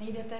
Nejdete?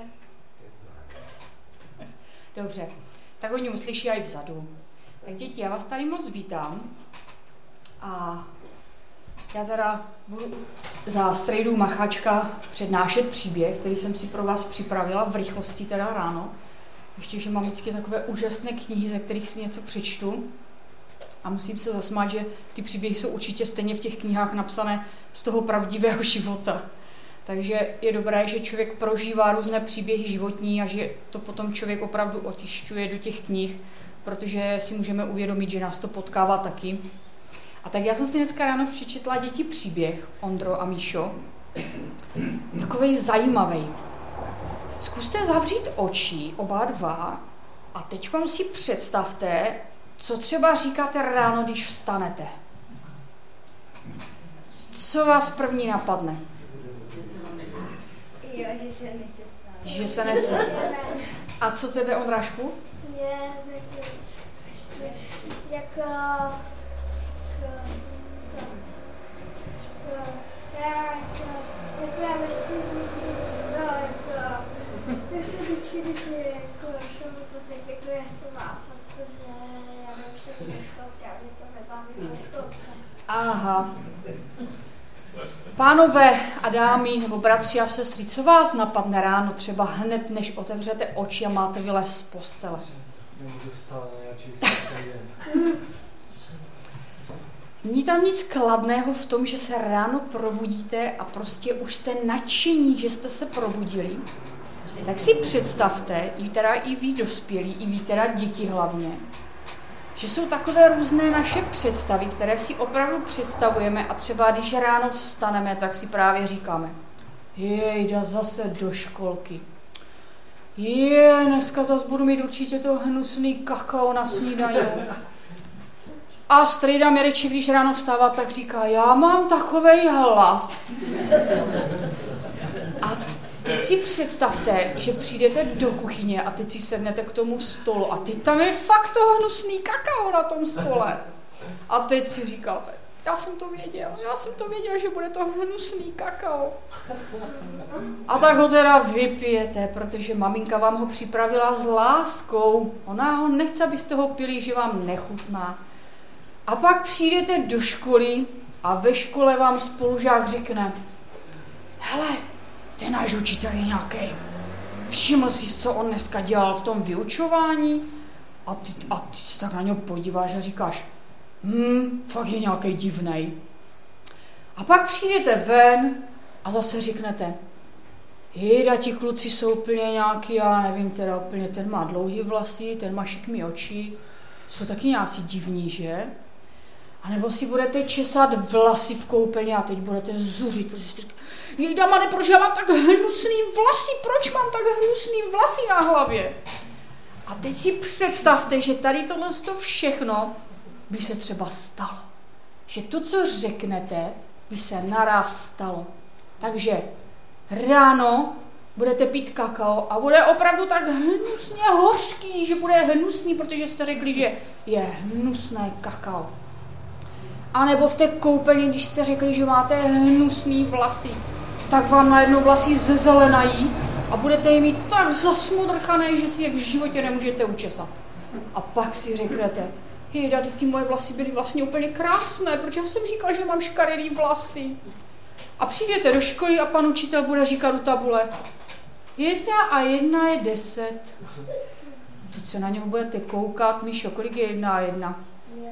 Dobře, tak oni uslyší i vzadu. Tak děti, já vás tady moc vítám a já teda budu za strejdu Macháčka přednášet příběh, který jsem si pro vás připravila v rychlosti teda ráno. Ještě, že mám vždycky takové úžasné knihy, ze kterých si něco přečtu. A musím se zasmát, že ty příběhy jsou určitě stejně v těch knihách napsané z toho pravdivého života. Takže je dobré, že člověk prožívá různé příběhy životní a že to potom člověk opravdu otišťuje do těch knih, protože si můžeme uvědomit, že nás to potkává taky. A tak já jsem si dneska ráno přečetla děti příběh, Ondro a Míšo, takovej zajímavý. Zkuste zavřít oči, oba dva, a teď si představte, co třeba říkáte ráno, když vstanete. Co vás první napadne? Jo, že se nechce stát. Že se nechce stát. A co tebe, Ondrášku? Aha. Pánové a dámy, nebo bratři a sestry, co vás napadne ráno, třeba hned, než otevřete oči a máte vylézt z postele? Není tam nic kladného v tom, že se ráno probudíte a prostě už jste nadšení, že jste se probudili. Tak si představte, i vy dospělí, i vy teda děti hlavně, že jsou takové různé naše představy, které si opravdu představujeme a třeba když ráno vstaneme, tak si právě říkáme, jejda, zase do školky. Dneska zase budu mít určitě to hnusný kakao na snídani. A strejda Mireček, když ráno vstává, tak říká, já mám takovej hlas. A teď si představte, že přijdete do kuchyně a teď si sednete k tomu stolu a teď tam je fakt to hnusný kakao na tom stole. A teď si říkáte, já jsem to věděl, že bude to hnusný kakao. A tak ho teda vypijete, protože maminka vám ho připravila s láskou. Ona ho nechce, abyste ho pili, že vám nechutná. A pak přijdete do školy a ve škole vám spolužák řekne, hele, ten náš učitel je nějaký. Všiml jsi, co on dneska dělal v tom vyučování? A ty se tak na něho podíváš a říkáš, fakt je nějaký divnej. A pak přijdete ven a zase řeknete, jejda, ti kluci jsou úplně nějaký, já nevím, teda úplně ten má dlouhý vlasy, ten má šikmý oči, jsou taky nějací divní, že? A nebo si budete česat vlasy v koupelně a teď budete zuřit, protože si říkáte, jejda, mane, proč já mám tak hnusný vlasy, proč mám tak hnusný vlasy na hlavě? A teď si představte, že tady tohle všechno by se třeba stalo. Že to, co řeknete, by se naraz stalo. Takže ráno budete pít kakao a bude opravdu tak hnusně hořký, že bude hnusný, protože jste řekli, že je hnusné kakao. A nebo v té koupelně, když jste řekli, že máte hnusný vlasy, tak vám najednou vlasy zezelenají a budete je mít tak zasmodrchané, že si je v životě nemůžete učesat. A pak si řeknete, jejda, ty moje vlasy byly vlastně úplně krásné, protože já jsem říkal, že mám škaredý vlasy. A přijdete do školy a pan učitel bude říkat u tabule, 1 a 1 je 10. Teď se na něho budete koukat, Míšo, kolik je 1 a 1?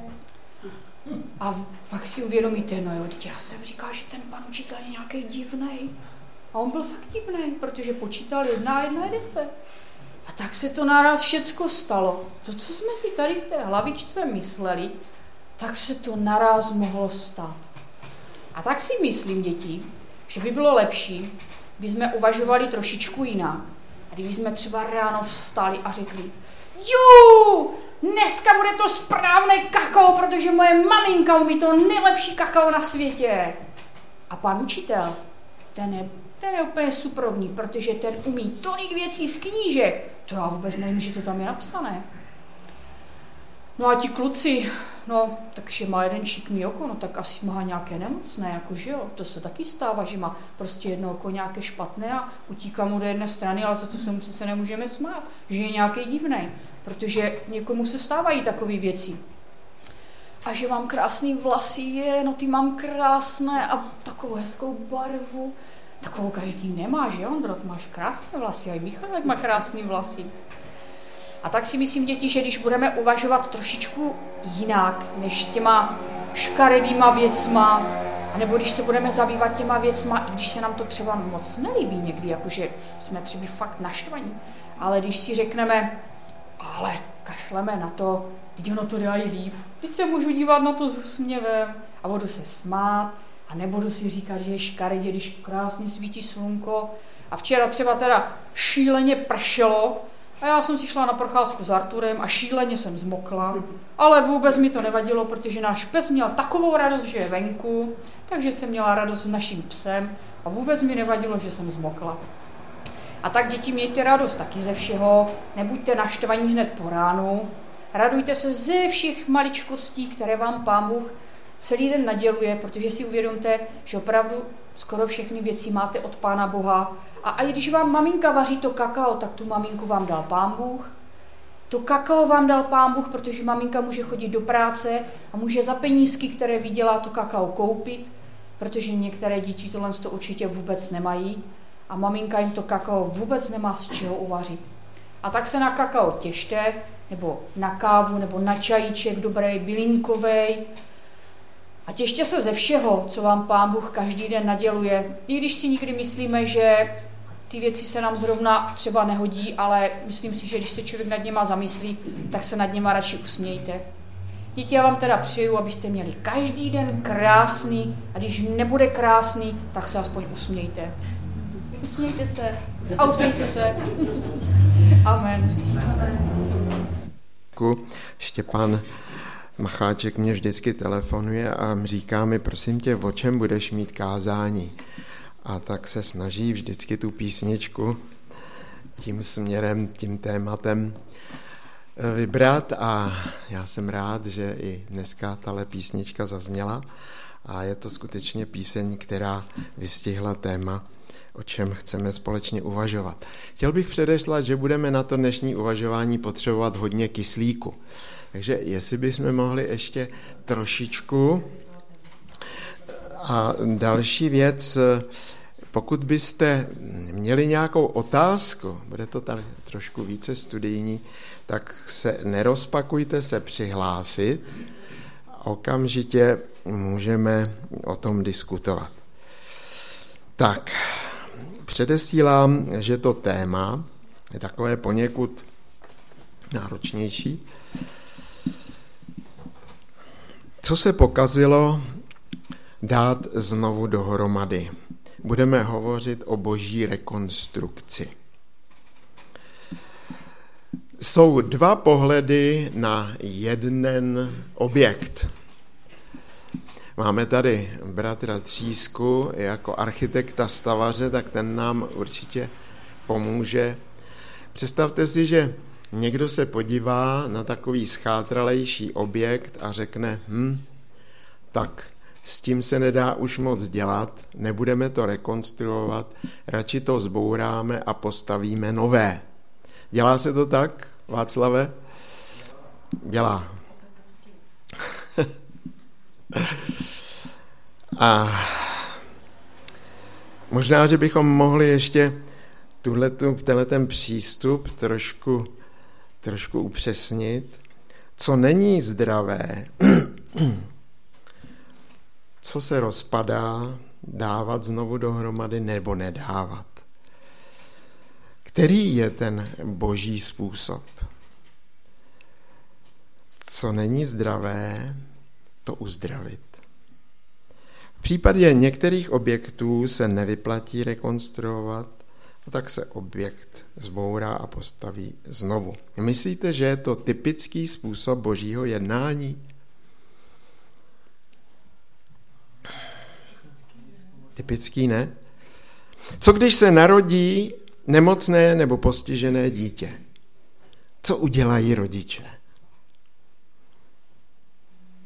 A pak si uvědomíte, no jo, teď já jsem říkal, že ten pan učitel je nějaký divnej. A on byl fakt divnej, protože počítal 1 a 1 je 10. A tak se to naraz všecko stalo. To, co jsme si tady v té hlavičce mysleli, tak se to naraz mohlo stát. A tak si myslím, děti, že by bylo lepší, by jsme uvažovali trošičku jinak. A kdyby jsme třeba ráno vstali a řekli, dneska bude to správné kakao, protože moje maminka umí to nejlepší kakao na světě. A pan učitel, ten je úplně suprovní, protože ten umí tolik věcí z knížek. To já vůbec nevím, že to tam je napsané. No a ti kluci, No, takže má jeden šikmý oko, no tak asi má nějaké nemocné, jako že jo, to se taky stává, že má prostě jedno oko nějaké špatné a utíká mu do jedné strany, ale za to se mu přece nemůžeme smát, že je nějaký divnej, protože někomu se stávají takové věci. A že mám krásný vlasy, no ty mám krásné a takovou hezkou barvu, takovou každý nemá, že Ondro, ty máš krásné vlasy, a i Michalek má krásný vlasy. A tak si myslím, děti, že když budeme uvažovat trošičku jinak, než těma škaredýma věcma, nebo když se budeme zabývat těma věcma, i když se nám to třeba moc nelíbí někdy, jakože jsme třeba fakt naštvaní, ale když si řekneme, ale kašleme na to, teď ono to dělají líp, teď se můžu dívat na to s úsměvem a budu se smát a nebudu si říkat, že je škaredě, když krásně svítí slunko. A včera třeba teda šíleně pršelo, a já jsem si šla na procházku s Arturem a šíleně jsem zmokla, ale vůbec mi to nevadilo, protože náš pes měl takovou radost, že je venku, takže jsem měla radost s naším psem a vůbec mi nevadilo, že jsem zmokla. A tak děti, mějte radost taky ze všeho, nebuďte naštvaní hned po ránu, radujte se ze všech maličkostí, které vám Pán Bůh celý den naděluje, protože si uvědomte, že opravdu skoro všechny věci máte od Pána Boha. A i když vám maminka vaří to kakao, tak tu maminku vám dal Pán Bůh. To kakao vám dal Pán Bůh, protože maminka může chodit do práce a může za penízky, které vydělá, to kakao koupit, protože některé děti tohle to určitě vůbec nemají a maminka jim to kakao vůbec nemá z čeho uvařit. A tak se na kakao těšte, nebo na kávu, nebo na čajíček dobrý, bylinkovej. A těšte se ze všeho, co vám Pán Bůh každý den naděluje. I když si někdy myslíme, že ty věci se nám zrovna třeba nehodí, ale myslím si, že když se člověk nad něma zamyslí, tak se nad něma radši usmějte. Děti, já vám teda přeju, abyste měli každý den krásný a když nebude krásný, tak se aspoň usmějte. Usmějte se a usmějte se. Amen. Štěpán Macháček mě vždycky telefonuje a říká mi, prosím tě, o čem budeš mít kázání. A tak se snaží vždycky tu písničku tím směrem, tím tématem vybrat a já jsem rád, že i dneska tahle písnička zazněla a je to skutečně píseň, která vystihla téma, o čem chceme společně uvažovat. Chtěl bych předeslat, že budeme na to dnešní uvažování potřebovat hodně kyslíku. Takže jestli bychom mohli ještě trošičku. A další věc, pokud byste měli nějakou otázku, bude to tady trošku více studijní, tak se nerozpakujte se přihlásit a okamžitě můžeme o tom diskutovat. Tak, předesílám, že to téma je takové poněkud náročnější. Co se pokazilo, dát znovu dohromady. Budeme hovořit o boží rekonstrukci. Jsou dva pohledy na jeden objekt. Máme tady bratra Třísku jako architekta stavaře, tak ten nám určitě pomůže. Představte si, že někdo se podívá na takový schátralejší objekt a řekne, tak s tím se nedá už moc dělat, nebudeme to rekonstruovat, radši to zbouráme a postavíme nové. Dělá se to tak, Václave? Dělá. A možná, že bychom mohli ještě tenhle ten přístup trošku upřesnit. Co není zdravé, co se rozpadá, dávat znovu dohromady nebo nedávat. Který je ten boží způsob? Co není zdravé, to uzdravit. V případě některých objektů se nevyplatí rekonstruovat, a tak se objekt zbourá a postaví znovu. Myslíte, že je to typický způsob božího jednání? Typický ne? Co když se narodí nemocné nebo postižené dítě? Co udělají rodiče?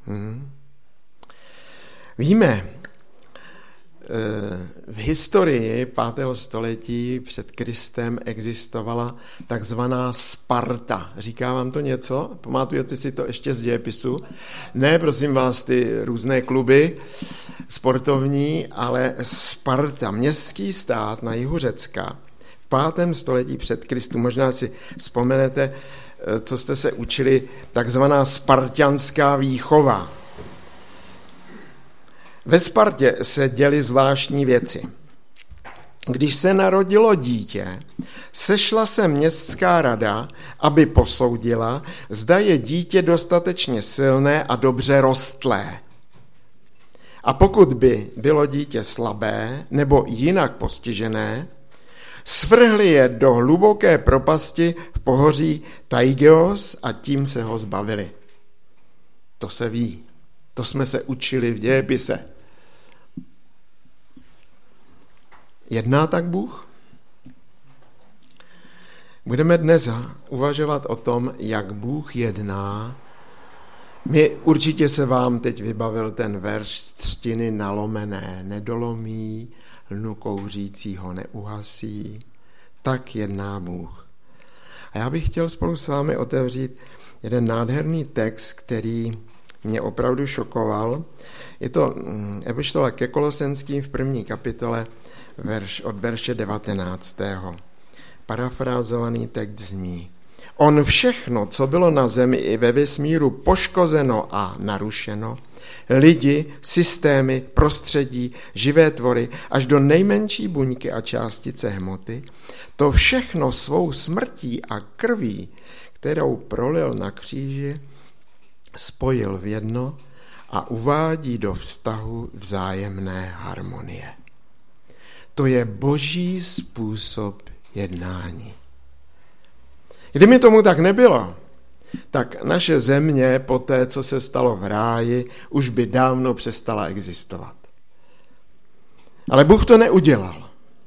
Víme, v historii 5. století před Kristem existovala takzvaná Sparta. Říká vám to něco? Pamatujete si to ještě z dějepisu? Ne, prosím vás, ty různé kluby sportovní, ale Sparta, městský stát na jihu Řecka v 5. století před Kristem. Možná si vzpomenete, co jste se učili, takzvaná spartianská výchova. Ve Spartě se děly zvláštní věci. Když se narodilo dítě, sešla se městská rada, aby posoudila, zda je dítě dostatečně silné a dobře rostlé. A pokud by bylo dítě slabé nebo jinak postižené, svrhli je do hluboké propasti v pohoří Taigeos a tím se ho zbavili. To se ví. To jsme se učili v dějepise. Jedná tak Bůh? Budeme dnes uvažovat o tom, jak Bůh jedná. Určitě se vám teď vybavil ten verš třtiny nalomené, nedolomí, lnu kouřícího neuhasí. Tak jedná Bůh. A já bych chtěl spolu s vámi otevřít jeden nádherný text, který mě opravdu šokoval. Je to epištola ke Kolosenským v 1. kapitole od verše 19. Parafrázovaný text zní: On všechno, co bylo na zemi i ve vesmíru poškozeno a narušeno, lidi, systémy, prostředí, živé tvory, až do nejmenší buňky a částice hmoty, to všechno svou smrtí a krví, kterou prolil na kříži, spojil v jedno a uvádí do vztahu vzájemné harmonie. To je boží způsob jednání. Kdyby tomu tak nebylo, tak naše země po té, co se stalo v ráji, už by dávno přestala existovat. Ale Bůh to neudělal.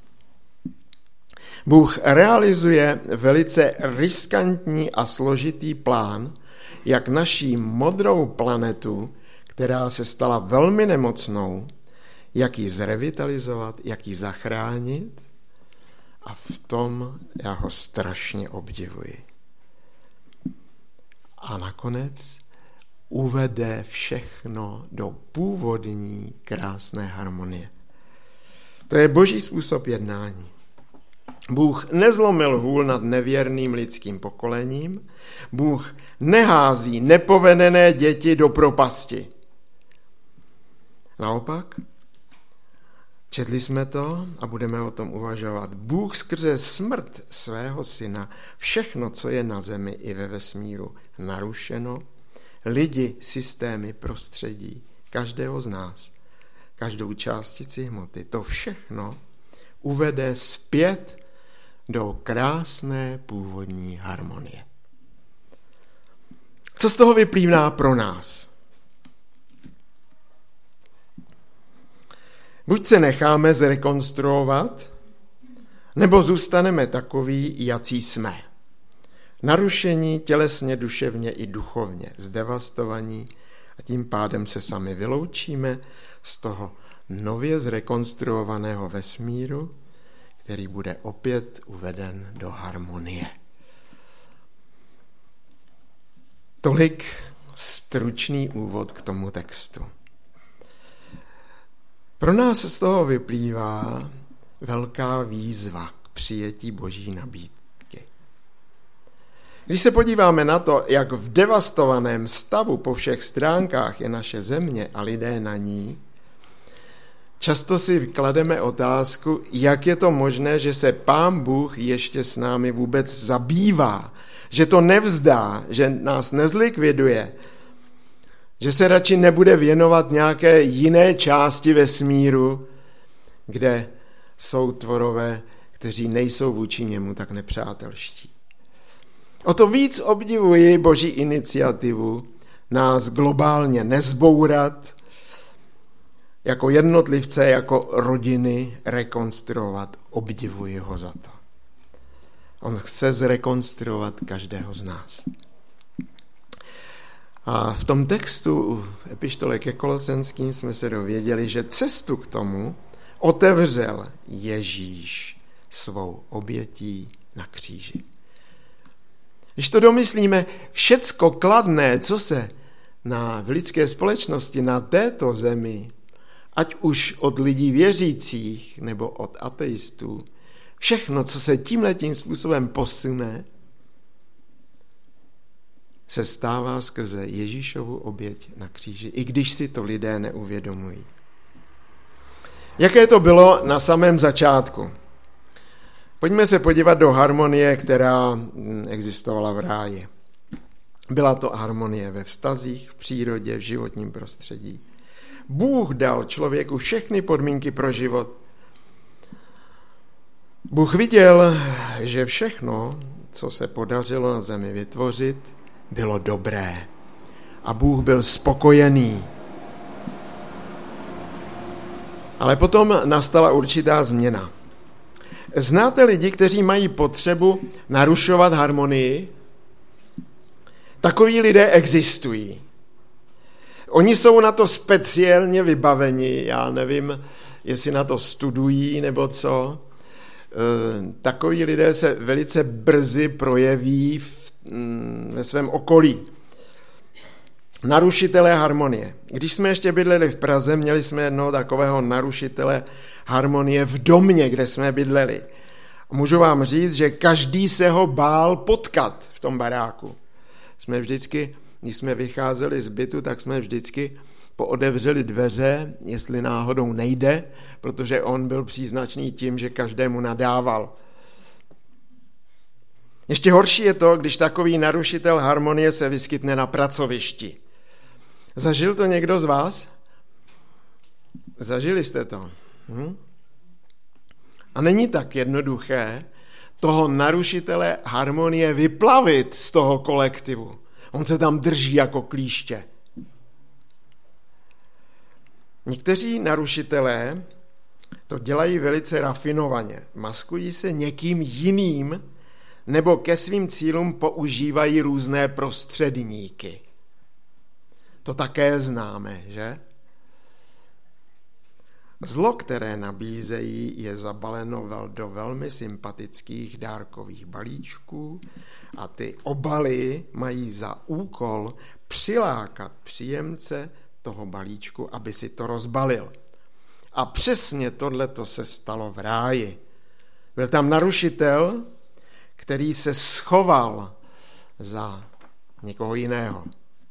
Bůh realizuje velice riskantní a složitý plán, jak naší modrou planetu, která se stala velmi nemocnou, jak ji zrevitalizovat, jak ji zachránit, a v tom já ho strašně obdivuji. A nakonec uvede všechno do původní krásné harmonie. To je boží způsob jednání. Bůh nezlomil hůl nad nevěrným lidským pokolením. Bůh nehází nepovedené děti do propasti. Naopak, četli jsme to a budeme o tom uvažovat. Bůh skrze smrt svého syna všechno, co je na zemi i ve vesmíru narušeno, lidi, systémy, prostředí, každého z nás, každou částici hmoty, to všechno uvede zpět do krásné původní harmonie. Co z toho vyplývá pro nás? Buď se necháme zrekonstruovat, nebo zůstaneme takoví, jací jsme. Narušení tělesně, duševně i duchovně, zdevastovaní, a tím pádem se sami vyloučíme z toho nově zrekonstruovaného vesmíru, který bude opět uveden do harmonie. Tolik stručný úvod k tomu textu. Pro nás z toho vyplývá velká výzva k přijetí boží nabídky. Když se podíváme na to, jak v devastovaném stavu po všech stránkách je naše země a lidé na ní, často si klademe otázku, jak je to možné, že se Pán Bůh ještě s námi vůbec zabývá, že to nevzdá, že nás nezlikviduje, že se radši nebude věnovat nějaké jiné části vesmíru, kde jsou tvorové, kteří nejsou vůči němu tak nepřátelští. O to víc obdivuji boží iniciativu nás globálně nezbourat, jako jednotlivce, jako rodiny rekonstruovat. Obdivuji ho za to. On chce zrekonstruovat každého z nás. A v tom textu v epištole ke Kolosenským jsme se dověděli, že cestu k tomu otevřel Ježíš svou obětí na kříži. Když to domyslíme, všecko kladné, co se v lidské společnosti na této zemi, ať už od lidí věřících nebo od ateistů, všechno, co se tímhletím způsobem posune, se stává skrze Ježíšovu oběť na kříži, i když si to lidé neuvědomují. Jaké to bylo na samém začátku? Pojďme se podívat do harmonie, která existovala v ráji. Byla to harmonie ve vztazích, v přírodě, v životním prostředí. Bůh dal člověku všechny podmínky pro život. Bůh viděl, že všechno, co se podařilo na zemi vytvořit, bylo dobré. A Bůh byl spokojený. Ale potom nastala určitá změna. Znáte lidi, kteří mají potřebu narušovat harmonii? Takoví lidé existují. Oni jsou na to speciálně vybaveni, já nevím, jestli na to studují nebo co. Takoví lidé se velice brzy projeví ve svém okolí. Narušitelé harmonie. Když jsme ještě bydleli v Praze, měli jsme jednoho takového narušitele harmonie v domě, kde jsme bydleli. Můžu vám říct, že každý se ho bál potkat v tom baráku. Jsme vždycky, když jsme vycházeli z bytu, tak jsme vždycky pootevřeli dveře, jestli náhodou nejde, protože on byl příznačný tím, že každému nadával. Ještě horší je to, když takový narušitel harmonie se vyskytne na pracovišti. Zažil to někdo z vás? Zažili jste to? A není tak jednoduché toho narušitele harmonie vyplavit z toho kolektivu. On se tam drží jako klíště. Někteří narušitelé to dělají velice rafinovaně. Maskují se někým jiným nebo ke svým cílům používají různé prostředníky. To také známe, že? Zlo, které nabízejí, je zabaleno do velmi sympatických dárkových balíčků a ty obaly mají za úkol přilákat příjemce toho balíčku, aby si to rozbalil. A přesně tohleto se stalo v ráji. Byl tam narušitel, který se schoval za někoho jiného.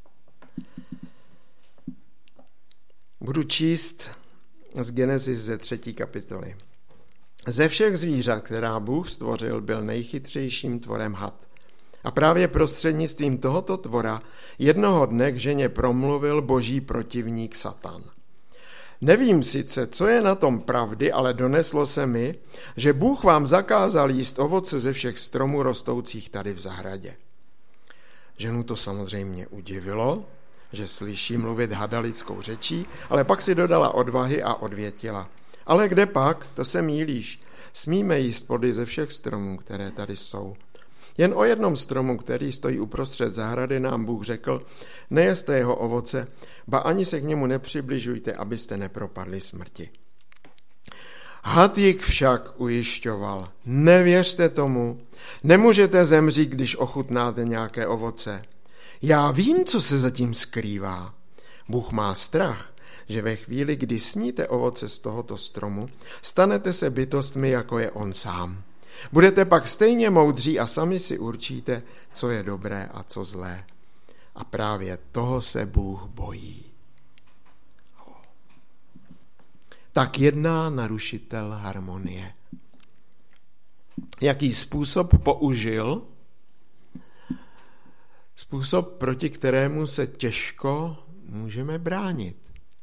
Budu číst z Genesis ze 3. kapitoly. Ze všech zvířat, která Bůh stvořil, byl nejchytřejším tvorem had. A právě prostřednictvím tohoto tvora jednoho dne k ženě promluvil boží protivník Satan. Nevím sice, co je na tom pravdy, ale doneslo se mi, že Bůh vám zakázal jíst ovoce ze všech stromů rostoucích tady v zahradě. Ženu to samozřejmě udivilo, že slyší mluvit hada lidskou řečí, ale pak si dodala odvahy a odvětila. Ale kde pak, to se mýlíš, smíme jíst plody ze všech stromů, které tady jsou. Jen o jednom stromu, který stojí uprostřed zahrady, nám Bůh řekl, nejeste jeho ovoce, ba ani se k němu nepřibližujte, abyste nepropadli smrti. Had jich však ujišťoval, nevěřte tomu, nemůžete zemřít, když ochutnáte nějaké ovoce. Já vím, co se zatím skrývá. Bůh má strach, že ve chvíli, kdy sníte ovoce z tohoto stromu, stanete se bytostmi, jako je on sám. Budete pak stejně moudří a sami si určíte, co je dobré a co zlé. A právě toho se Bůh bojí. Tak jedná narušitel harmonie. Jaký způsob použil? Způsob, proti kterému se těžko můžeme bránit.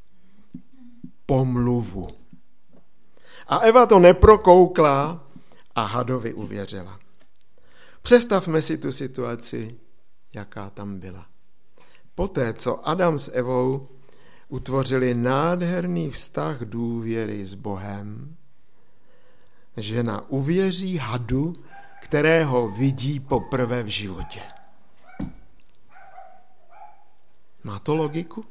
Pomluvu. A Eva to neprokoukla a hadovi uvěřila. Představme si tu situaci, jaká tam byla. Poté, co Adam s Evou utvořili nádherný vztah důvěry s Bohem, žena uvěří hadu, kterého vidí poprvé v životě. Má to logiku?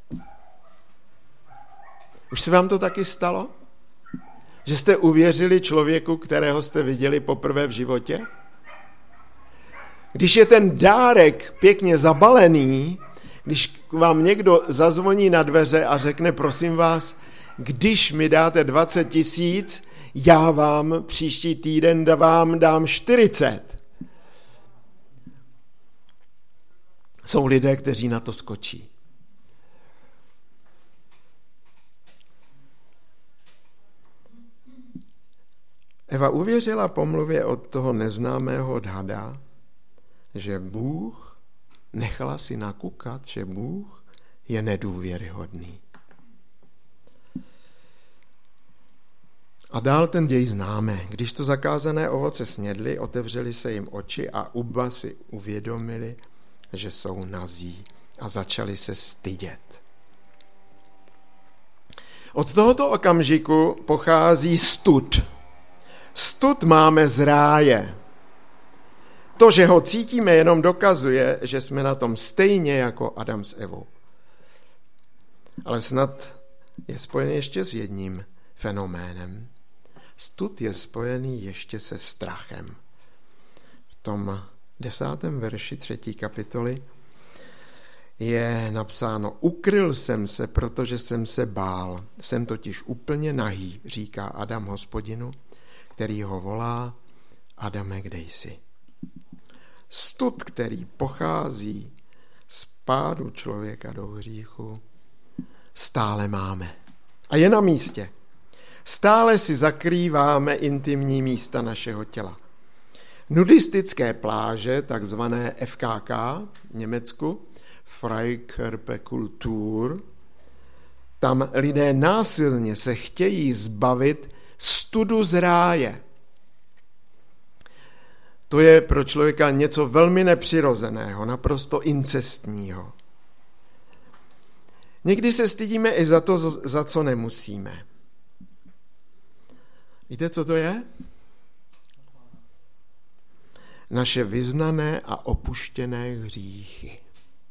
Už se vám to taky stalo? Že jste uvěřili člověku, kterého jste viděli poprvé v životě? Když je ten dárek pěkně zabalený, když vám někdo zazvoní na dveře a řekne, prosím vás, když mi dáte 20 000, já vám příští týden vám dám 40. Jsou lidé, kteří na to skočí. Eva uvěřila pomluvě od toho neznámého odhada, že Bůh, nechala si nakukat, že Bůh je nedůvěryhodný. A dál ten děj známe. Když to zakázané ovoce snědli, otevřeli se jim oči a oba si uvědomili, že jsou nazí a začali se stydět. Od tohoto okamžiku pochází stud. Stud máme z ráje. To, že ho cítíme, jenom dokazuje, že jsme na tom stejně jako Adam s Evou. Ale snad je spojený ještě s jedním fenoménem. Stud je spojený ještě se strachem. V tom 10. verši 3. kapitoly je napsáno: ukryl jsem se, protože jsem se bál. Jsem totiž úplně nahý, říká Adam Hospodinu, který ho volá: Adame, kde jsi? Stud, který pochází z pádu člověka do hříchu, stále máme. A je na místě. Stále si zakrýváme intimní místa našeho těla. Nudistické pláže, takzvané FKK v Německu, Freikörperkultur, tam lidé násilně se chtějí zbavit studu z ráje. To je pro člověka něco velmi nepřirozeného, naprosto incestního. Někdy se stydíme i za to, za co nemusíme. Víte, co to je? Naše vyznané a opuštěné hříchy.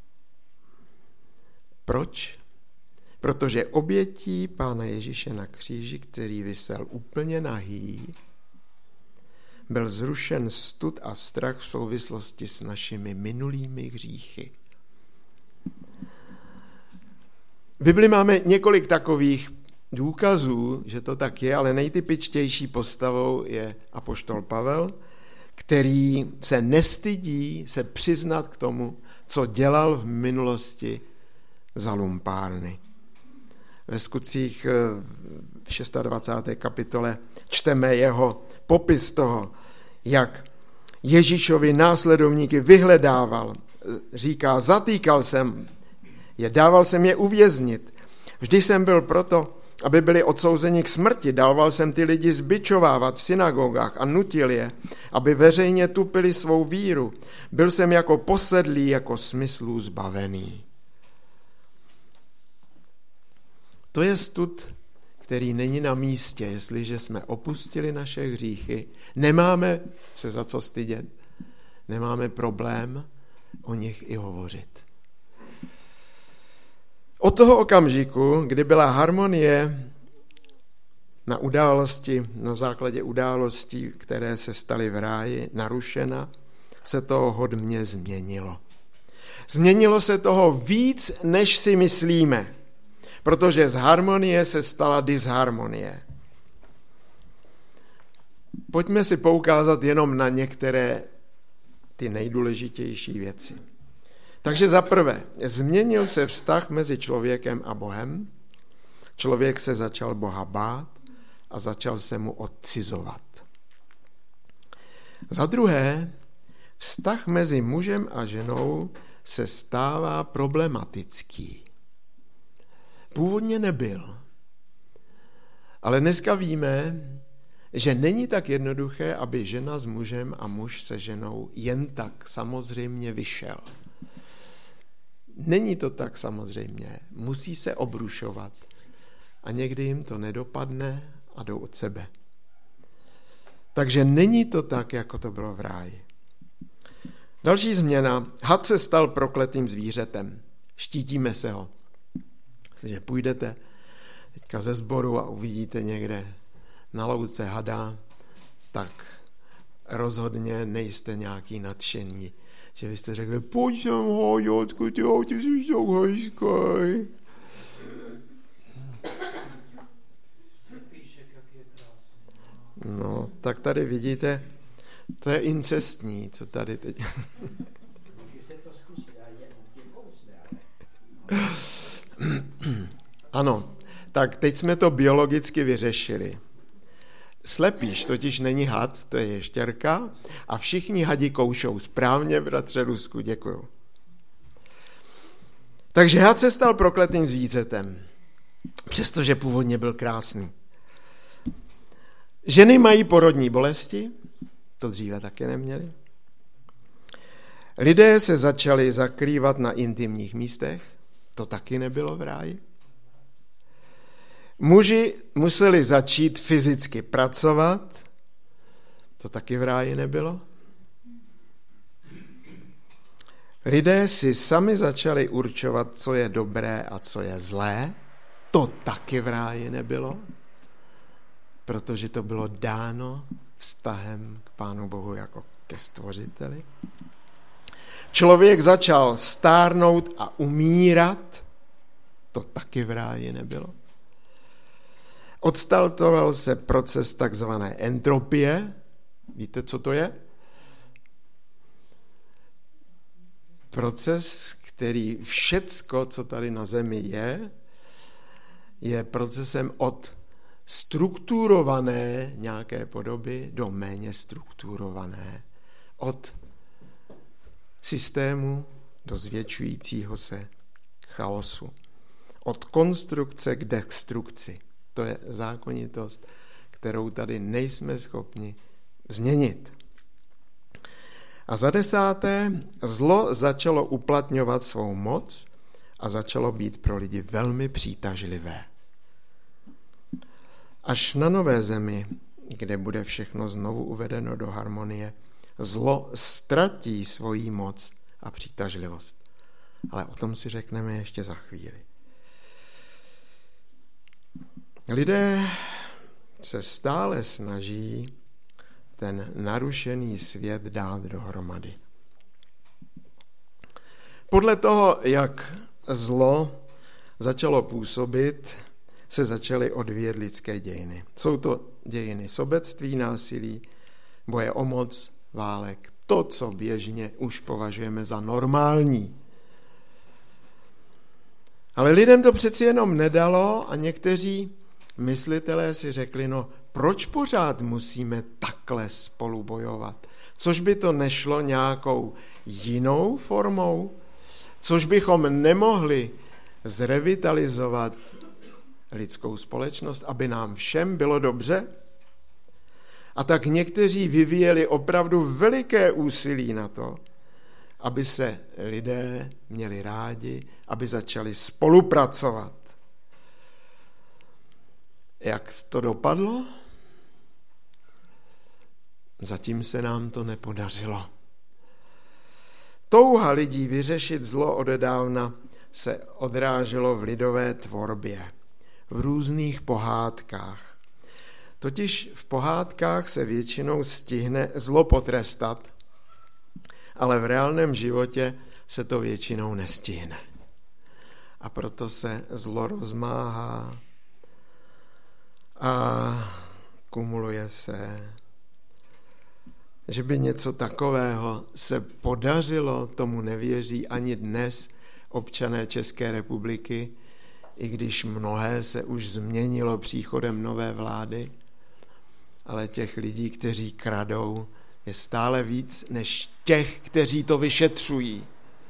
Proč? Protože obětí Pána Ježíše na kříži, který visel úplně nahý, byl zrušen stud a strach v souvislosti s našimi minulými hříchy. V Bibli máme několik takových důkazů, že to tak je, ale nejtypičtější postavou je apoštol Pavel, který se nestydí se přiznat k tomu, co dělal v minulosti za lumpárny. Ve Skutcích v 26. kapitole čteme jeho popis toho, jak Ježíšovi následovníky vyhledával. Říká, zatýkal jsem je, dával jsem je uvěznit. Vždy jsem byl proto, aby byli odsouzeni k smrti. Dával jsem ty lidi zbičovávat v synagogách a nutil je, aby veřejně tupili svou víru. Byl jsem jako posedlý, jako smyslů zbavený. To je stud, který není na místě, jestliže jsme opustili naše hříchy. Nemáme se za co stydět, nemáme problém o nich i hovořit. Od toho okamžiku, kdy byla harmonie na základě událostí, které se staly v ráji, narušena, se toho hodně změnilo. Změnilo se toho víc, než si myslíme, protože z harmonie se stala disharmonie. Pojďme si poukázat jenom na některé ty nejdůležitější věci. Takže za prvé, změnil se vztah mezi člověkem a Bohem. Člověk se začal Boha bát a začal se mu odcizovat. Za druhé, vztah mezi mužem a ženou se stává problematický. Původně nebyl. Ale dneska víme, že není tak jednoduché, aby žena s mužem a muž se ženou jen tak samozřejmě vyšel. Není to tak samozřejmě. Musí se obrušovat. A někdy jim to nedopadne a jdou od sebe. Takže není to tak, jako to bylo v ráji. Další změna. Had se stal prokletým zvířetem. štítíme se ho. Jestliže půjdete teďka ze sboru a uvidíte někde na louce hada, tak rozhodně nejste nějaký nadšení, že byste řekli, pojď sem háďatku, ty jsi tak hezký. No, tak tady vidíte, to je incestní, co tady teď. Ano, tak teď jsme to biologicky vyřešili. Slepýš totiž není had, to je ještěrka a všichni hadi koušou. Správně, bratře Rusku, děkuju. Takže had se stal prokletým zvířetem, přestože původně byl krásný. Ženy mají porodní bolesti, to dříve taky neměli. Lidé se začali zakrývat na intimních místech, to taky nebylo v ráji. Muži museli začít fyzicky pracovat, to taky v ráji nebylo. Lidé si sami začali určovat, co je dobré a co je zlé, to taky v ráji nebylo, protože to bylo dáno vztahem k Pánu Bohu jako ke stvořiteli. Člověk začal stárnout a umírat, to taky v ráji nebylo. Odstartoval se proces takzvané entropie. Víte, co to je? Proces, který všecko, co tady na zemi je procesem od strukturované nějaké podoby do méně strukturované. Od systému do zvětšujícího se chaosu. Od konstrukce k destrukci. To je zákonitost, kterou tady nejsme schopni změnit. A za 10. zlo začalo uplatňovat svou moc a začalo být pro lidi velmi přitažlivé. Až na nové zemi, kde bude všechno znovu uvedeno do harmonie, zlo ztratí svoji moc a přitažlivost. Ale o tom si řekneme ještě za chvíli. Lidé se stále snaží ten narušený svět dát dohromady. Podle toho, jak zlo začalo působit, se začaly odvíjet lidské dějiny. Jsou to dějiny sobectví, násilí, boje o moc, válek, to, co běžně už považujeme za normální. Ale lidem to přeci jenom nedalo a někteří myslitelé si řekli, no proč pořád musíme takhle spolu bojovat? Což by to nešlo nějakou jinou formou? Což bychom nemohli zrevitalizovat lidskou společnost, aby nám všem bylo dobře? A tak někteří vyvíjeli opravdu veliké úsilí na to, aby se lidé měli rádi, aby začali spolupracovat. Jak to dopadlo? Zatím se nám to nepodařilo. Touha lidí vyřešit zlo odedávna se odráželo v lidové tvorbě, v různých pohádkách. Totiž v pohádkách se většinou stihne zlo potrestat, ale v reálném životě se to většinou nestihne. A proto se zlo rozmáhá a kumuluje se. Že by něco takového se podařilo, tomu nevěří ani dnes občané České republiky, i když mnohé se už změnilo příchodem nové vlády, ale těch lidí, kteří kradou, je stále víc než těch, kteří to vyšetřují.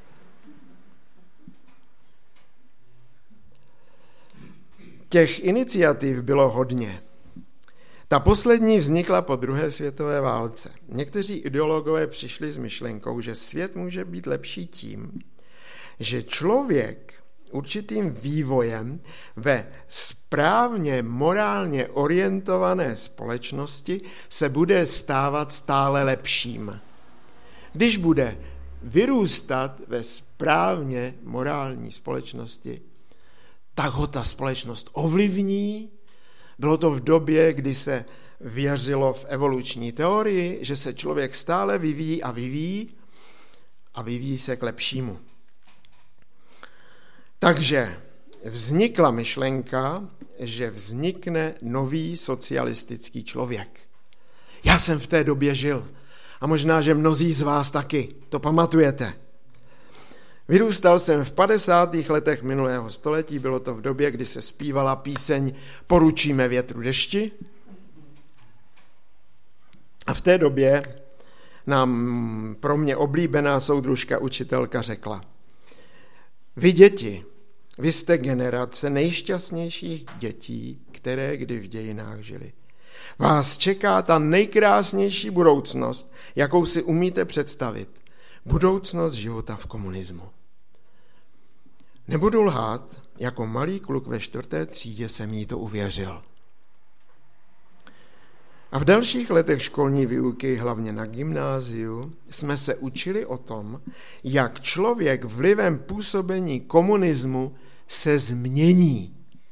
Těch iniciativ bylo hodně. Ta poslední vznikla po druhé světové válce. Někteří ideologové přišli s myšlenkou, že svět může být lepší tím, že člověk určitým vývojem ve správně morálně orientované společnosti se bude stávat stále lepším. Když bude vyrůstat ve správně morální společnosti, tak ho ta společnost ovlivní. Bylo to v době, kdy se věřilo v evoluční teorii, že se člověk stále vyvíjí a vyvíjí se k lepšímu. Takže vznikla myšlenka, že vznikne nový socialistický člověk. Já jsem v té době žil a možná, že mnozí z vás taky, to pamatujete. Vyrůstal jsem v 50. letech minulého století, bylo to v době, kdy se zpívala píseň Poručíme větru dešti. A v té době nám pro mě oblíbená soudružka učitelka řekla: vy děti, vy jste generace nejšťastnějších dětí, které kdy v dějinách žily. Vás čeká ta nejkrásnější budoucnost, jakou si umíte představit. Budoucnost života v komunismu. Nebudu lhát, jako malý kluk ve 4. třídě jsem jí to uvěřil. A v dalších letech školní výuky, hlavně na gymnáziu, jsme se učili o tom, jak člověk vlivem působení komunismu se změní.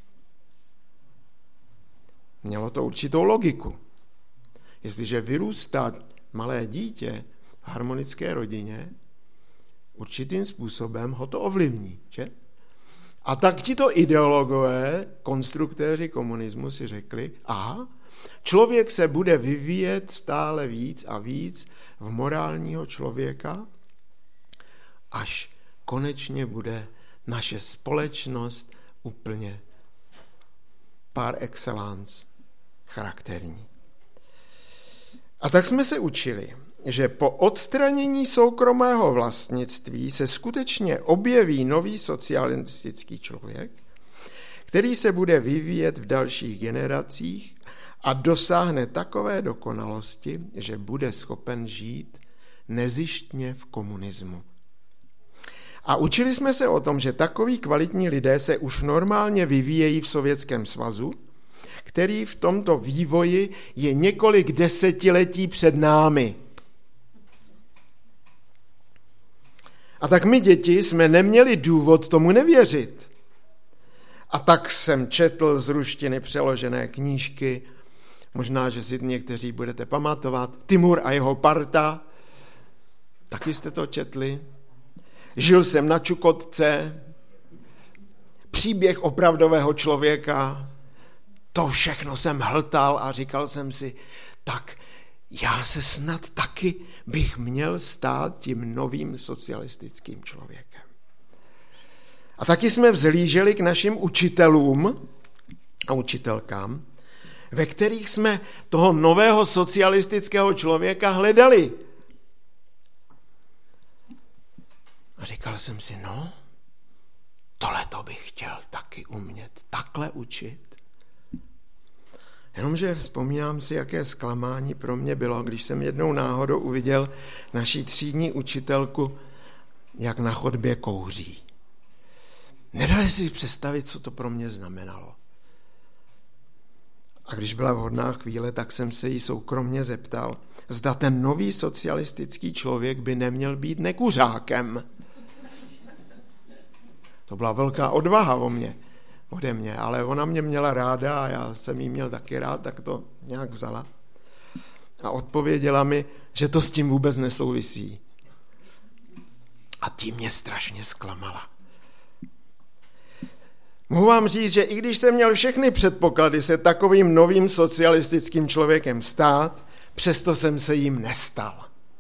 Mělo to určitou logiku. Jestliže vyrůstá malé dítě v harmonické rodině, určitým způsobem ho to ovlivní, že? A tak tito ideologové, konstruktéři komunismu si řekli, aha, člověk se bude vyvíjet stále víc a víc v morálního člověka, až konečně bude naše společnost úplně par excellence charakterní. A tak jsme se učili, že po odstranění soukromého vlastnictví se skutečně objeví nový socialistický člověk, který se bude vyvíjet v dalších generacích a dosáhne takové dokonalosti, že bude schopen žít nezištně v komunismu. A učili jsme se o tom, že takoví kvalitní lidé se už normálně vyvíjejí v Sovětském svazu, který v tomto vývoji je několik desetiletí před námi. A tak my, děti, jsme neměli důvod tomu nevěřit. A tak jsem četl z ruštiny přeložené knížky, možná, že si někteří budete pamatovat, Timur a jeho parta, taky jste to četli. Žil jsem na Čukotce, příběh opravdového člověka, to všechno jsem hltal a říkal jsem si, tak já se snad taky bych měl stát tím novým socialistickým člověkem. A taky jsme vzhlíželi k našim učitelům a učitelkám, ve kterých jsme toho nového socialistického člověka hledali. A říkal jsem si, no, tohleto bych chtěl taky umět, takhle učit. Jenomže vzpomínám si, jaké zklamání pro mě bylo, když jsem jednou náhodou uviděl naší třídní učitelku, jak na chodbě kouří. Nedali si představit, co to pro mě znamenalo. A když byla vhodná chvíle, tak jsem se jí soukromně zeptal, zda ten nový socialistický člověk by neměl být nekuřákem. To byla velká odvaha ode mě, ale ona mě měla ráda a já jsem jí měl taky rád, tak to nějak vzala. A odpověděla mi, že to s tím vůbec nesouvisí. A tím mě strašně zklamala. Mohu vám říct, že i když jsem měl všechny předpoklady se takovým novým socialistickým člověkem stát, přesto jsem se jim nestal.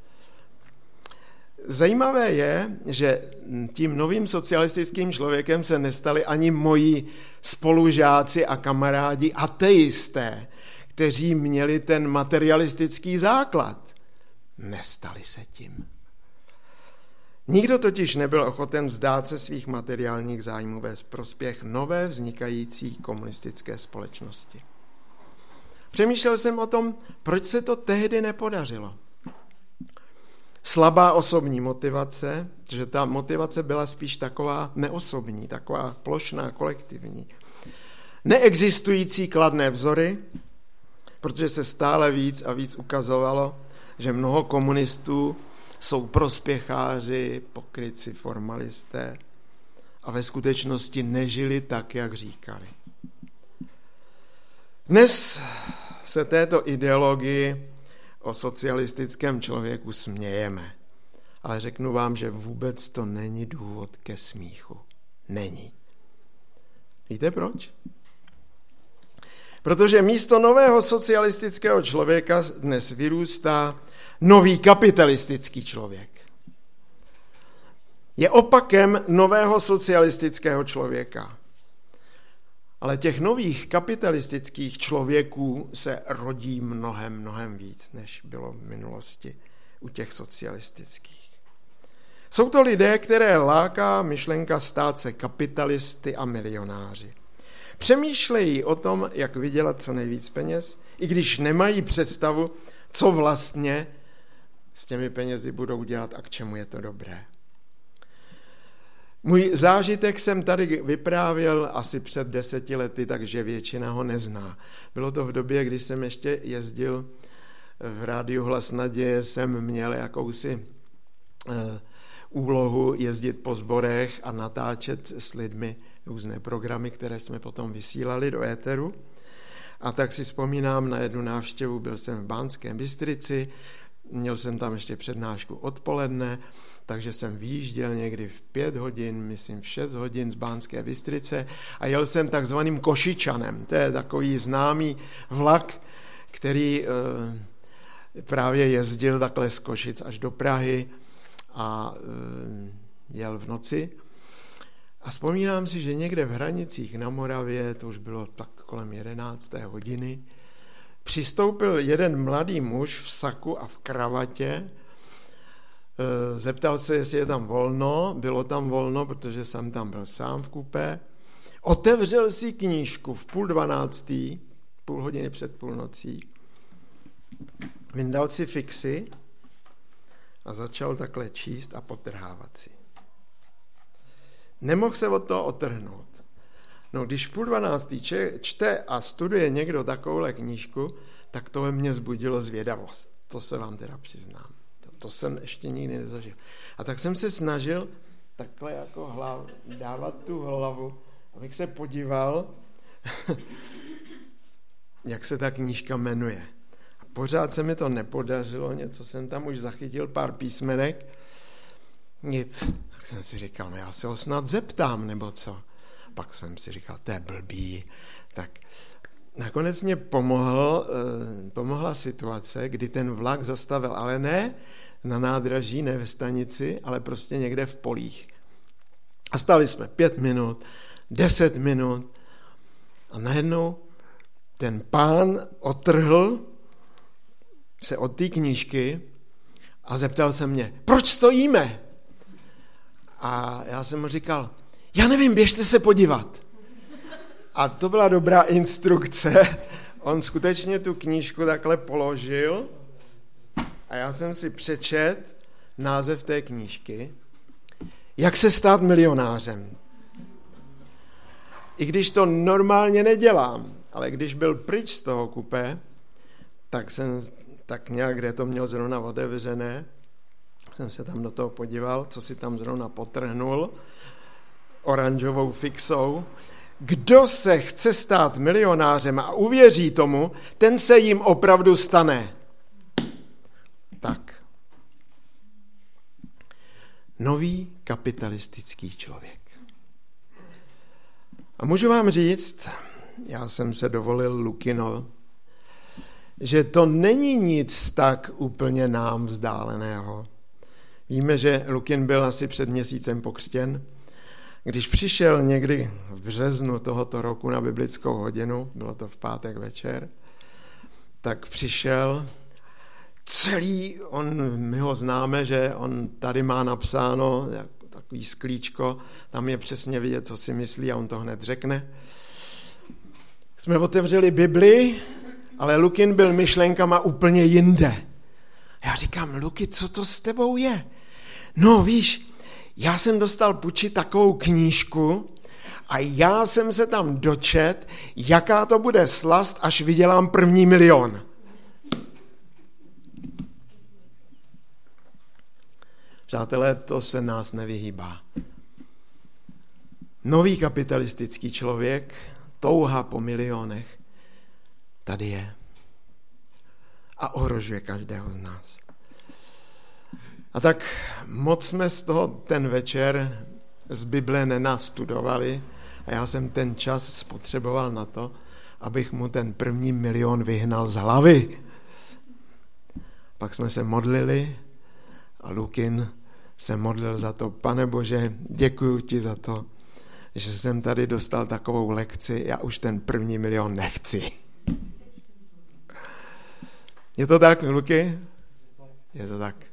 Zajímavé je, že tím novým socialistickým člověkem se nestali ani moji spolužáci a kamarádi ateisté, kteří měli ten materialistický základ. Nestali se tím. Nikdo totiž nebyl ochoten vzdát se svých materiálních zájmů ve prospěch nové vznikající komunistické společnosti. Přemýšlel jsem o tom, proč se to tehdy nepodařilo. Slabá osobní motivace, že ta motivace byla spíš taková neosobní, taková plošná, kolektivní. Neexistující kladné vzory, protože se stále víc a víc ukazovalo, že mnoho komunistů jsou prospěcháři, pokrytci, formalisté a ve skutečnosti nežili tak, jak říkali. Dnes se této ideologii o socialistickém člověku smějeme, ale řeknu vám, že vůbec to není důvod ke smíchu. Není. Víte proč? Protože místo nového socialistického člověka dnes vyrůstá nový kapitalistický člověk. Je opakem nového socialistického člověka. Ale těch nových kapitalistických člověků se rodí mnohem víc, než bylo v minulosti u těch socialistických. Jsou to lidé, které láká myšlenka stát se kapitalisty a milionáři. Přemýšlejí o tom, jak vydělat co nejvíc peněz, i když nemají představu, co vlastně s těmi penězi budou dělat a k čemu je to dobré. Můj zážitek jsem tady vyprávěl asi před 10 lety, takže většina ho nezná. Bylo to v době, kdy jsem ještě jezdil v rádiu Hlas naděje, jsem měl jakousi úlohu jezdit po sborech a natáčet s lidmi různé programy, které jsme potom vysílali do éteru. A tak si vzpomínám na jednu návštěvu, byl jsem v Banském Bystrici, měl jsem tam ještě přednášku odpoledne, takže jsem vyjížděl někdy v 5 hodin, myslím v 6 hodin z Banské Bystrice a jel jsem takzvaným Košičanem. To je takový známý vlak, který právě jezdil takhle z Košic až do Prahy a jel v noci. A vzpomínám si, že někde v Hranicích na Moravě, to už bylo tak kolem 11. hodiny, přistoupil jeden mladý muž v saku a v kravatě, zeptal se, jestli je tam volno, bylo tam volno, protože jsem tam byl sám v kupé, otevřel si knížku v 11:30, půl hodiny před půlnocí, vyndal si fixy a začal takhle číst a potrhávat si. Nemohl se od toho otrhnout. No, když v 11:30 čte a studuje někdo takovouhle knížku, tak to ve mně zbudilo zvědavost. To se vám teda přiznám. To jsem ještě nikdy nezažil. A tak jsem se snažil takhle jako dávat tu hlavu, abych se podíval, jak se ta knížka jmenuje. A pořád se mi to nepodařilo, něco jsem tam už zachytil, pár písmenek, nic. Tak jsem si říkal, no já se ho snad zeptám, nebo co. Pak jsem si říkal, to je blbý. Tak nakonec mě pomohla situace, kdy ten vlak zastavil, ale ne na nádraží, ne ve stanici, ale prostě někde v polích. A stali jsme 5 minut, 10 minut a najednou ten pán otrhl se od té knížky a zeptal se mě, proč stojíme? A já jsem mu říkal, já nevím, běžte se podívat. A to byla dobrá instrukce. On skutečně tu knížku takhle položil a já jsem si přečet název té knížky Jak se stát milionářem. I když to normálně nedělám, ale když byl pryč z toho kupé, tak jsem tak nějak, kde to měl zrovna otevřené, jsem se tam do toho podíval, co si tam zrovna potrhnul oranžovou fixou. Kdo se chce stát milionářem a uvěří tomu, ten se jim opravdu stane. Tak. Nový kapitalistický člověk. A můžu vám říct, já jsem se dovolil Lukino, že to není nic tak úplně nám vzdáleného. Víme, že Lukin byl asi před měsícem pokřtěn. Když přišel někdy v březnu tohoto roku na biblickou hodinu, bylo to v pátek večer, tak přišel celý, my ho známe, že on tady má napsáno takový sklíčko, tam je přesně vidět, co si myslí a on to hned řekne. Jsme otevřeli Bibli, ale Lukin byl myšlenkama úplně jinde. Já říkám, Luky, co to s tebou je? No víš, já jsem dostal půjčit takovou knížku a já jsem se tam dočet, jaká to bude slast, až vydělám 1. milion. Přátelé, to se nás nevyhýbá. Nový kapitalistický člověk, touha po milionech, tady je. A ohrožuje každého z nás. A tak moc jsme z toho ten večer z Bible nenastudovali a já jsem ten čas spotřeboval na to, abych mu ten 1. milion vyhnal z hlavy. Pak jsme se modlili a Lukin se modlil za to. Pane Bože, děkuju ti za to, že jsem tady dostal takovou lekci, já už ten 1. milion nechci. Je to tak, Luky? Je to tak.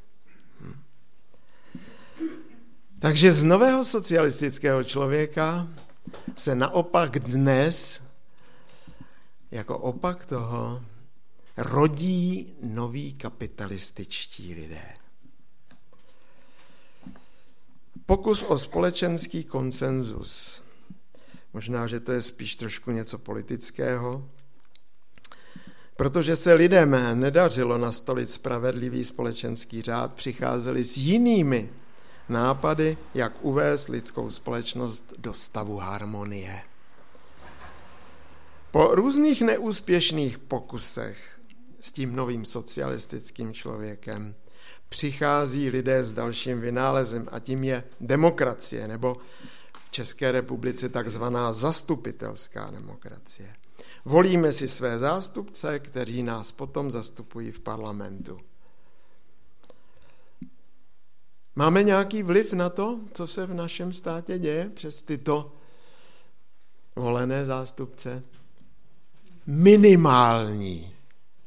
Takže z nového socialistického člověka se naopak dnes, jako opak toho, rodí noví kapitalističtí lidé. Pokus o společenský konsenzus. Možná, že to je spíš trošku něco politického, protože se lidem nedařilo nastolit spravedlivý společenský řád, přicházeli s jinými nápady, jak uvést lidskou společnost do stavu harmonie. Po různých neúspěšných pokusech s tím novým socialistickým člověkem přichází lidé s dalším vynálezem a tím je demokracie, nebo v České republice takzvaná zastupitelská demokracie. Volíme si své zástupce, kteří nás potom zastupují v parlamentu. Máme nějaký vliv na to, co se v našem státě děje přes tyto volené zástupce? Minimální.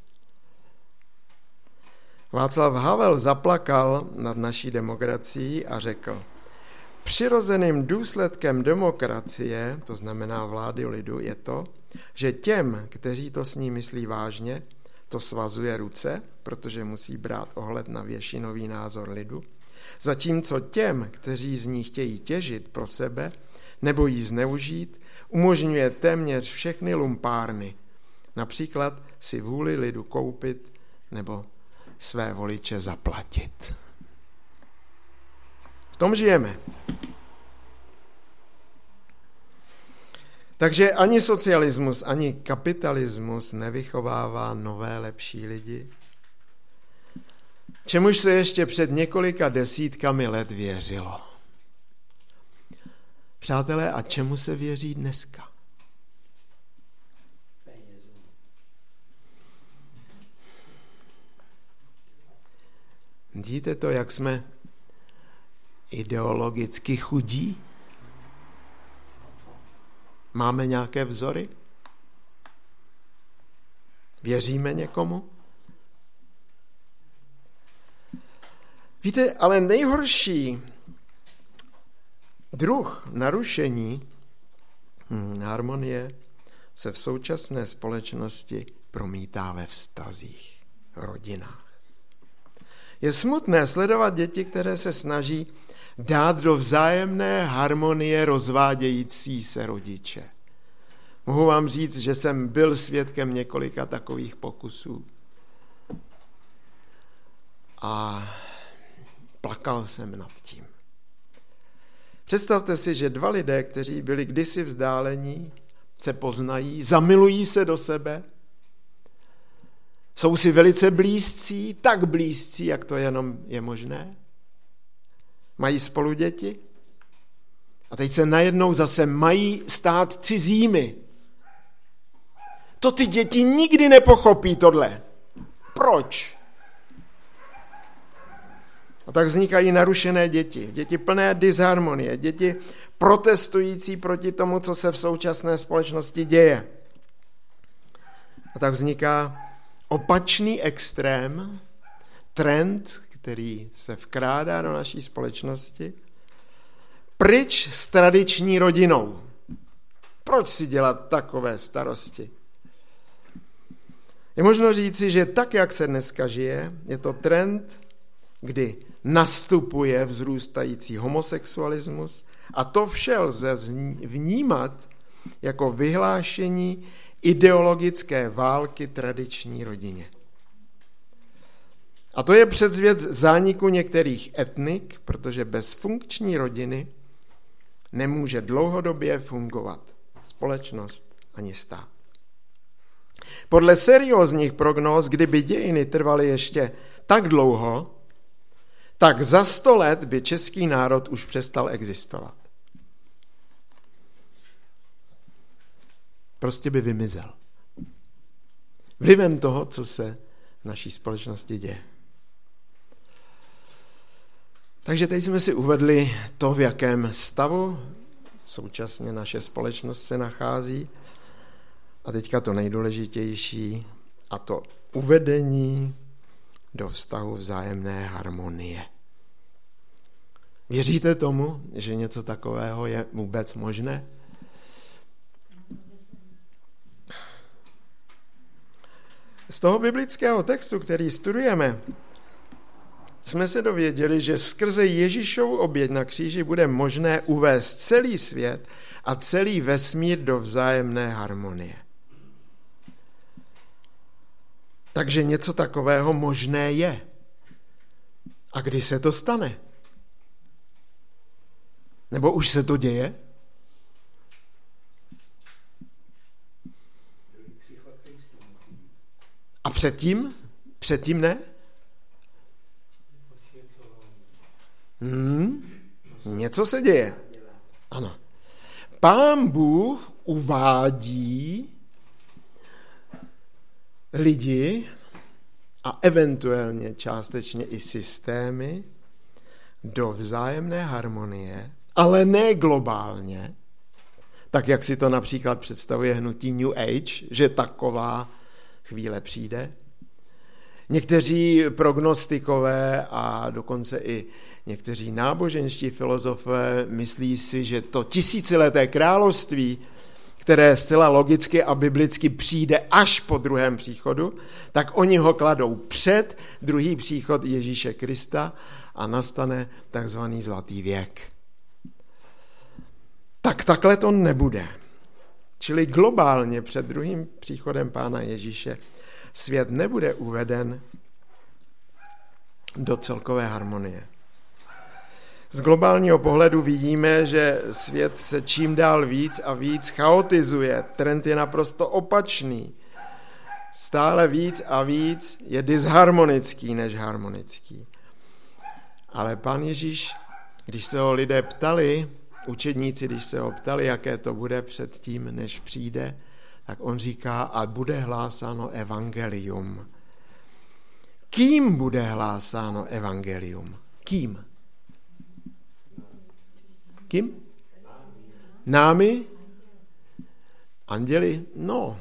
Václav Havel zaplakal nad naší demokracií a řekl: přirozeným důsledkem demokracie, to znamená vlády lidu, je to, že těm, kteří to s ní myslí vážně, to svazuje ruce, protože musí brát ohled na většinový názor lidu, zatímco těm, kteří z ní chtějí těžit pro sebe nebo ji zneužít, umožňuje téměř všechny lumpárny, například si vůli lidu koupit nebo své voliče zaplatit. V tom žijeme. Takže ani socialismus, ani kapitalismus nevychovává nové lepší lidi, čemuž se ještě před několika desítkami let věřilo. Přátelé, a čemu se věří dneska? Vidíte to, jak jsme ideologicky chudí? Máme nějaké vzory? Věříme někomu? Víte, ale nejhorší druh narušení harmonie se v současné společnosti promítá ve vztazích, rodinách. Je smutné sledovat děti, které se snaží dát do vzájemné harmonie rozvádějící se rodiče. Mohu vám říct, že jsem byl svědkem několika takových pokusů. A plakal jsem nad tím. Představte si, že dva lidé, kteří byli kdysi vzdálení, se poznají, zamilují se do sebe, jsou si velice blízcí, tak blízcí, jak to jenom je možné. Mají spolu děti a teď se najednou zase mají stát cizími. To ty děti nikdy nepochopí tohle. Proč? A tak vznikají narušené děti. Děti plné disharmonie. Děti protestující proti tomu, co se v současné společnosti děje. A tak vzniká opačný extrém, trend, který se vkrádá do naší společnosti, pryč s tradiční rodinou. Proč si dělat takové starosti? Je možno říci, že tak, jak se dneska žije, je to trend, kdy nastupuje vzrůstající homosexualismus a to vše lze vnímat jako vyhlášení ideologické války tradiční rodině. A to je předzvěst zániku některých etnik, protože bez funkční rodiny nemůže dlouhodobě fungovat společnost ani stát. Podle seriózních prognóz, kdyby dějiny trvaly ještě tak dlouho, tak za 100 let by český národ už přestal existovat. Prostě by vymizel. Vlivem toho, co se v naší společnosti děje. Takže teď jsme si uvedli to, v jakém stavu současně naše společnost se nachází. A teďka to nejdůležitější, a to uvedení do vztahu vzájemné harmonie. Věříte tomu, že něco takového je vůbec možné? Z toho biblického textu, který studujeme, jsme se dověděli, že skrze Ježíšovu oběť na kříži bude možné uvést celý svět a celý vesmír do vzájemné harmonie. Takže něco takového možné je. A kdy se to stane? Nebo už se to děje? A předtím? Předtím ne? Něco se děje. Ano. Pán Bůh uvádí lidi a eventuálně částečně i systémy do vzájemné harmonie, ale ne globálně, tak jak si to například představuje hnutí New Age, že taková chvíle přijde. Někteří prognostikové a dokonce i někteří náboženští filozofové myslí si, že to tisícileté království, které zcela logicky a biblicky přijde až po druhém příchodu, tak oni ho kladou před druhý příchod Ježíše Krista a nastane takzvaný zlatý věk. Tak takhle to nebude. Čili globálně před druhým příchodem Pána Ježíše svět nebude uveden do celkové harmonie. Z globálního pohledu vidíme, že svět se čím dál víc a víc chaotizuje. Trend je naprosto opačný. Stále víc a víc je disharmonický než harmonický. Ale Pán Ježíš, když se ho lidé ptali, učedníci, když se ho ptali, jaké to bude předtím, než přijde, tak on říká, a bude hlásáno evangelium. Kým bude hlásáno evangelium? Kým? Kým? Námi? Anděli? No.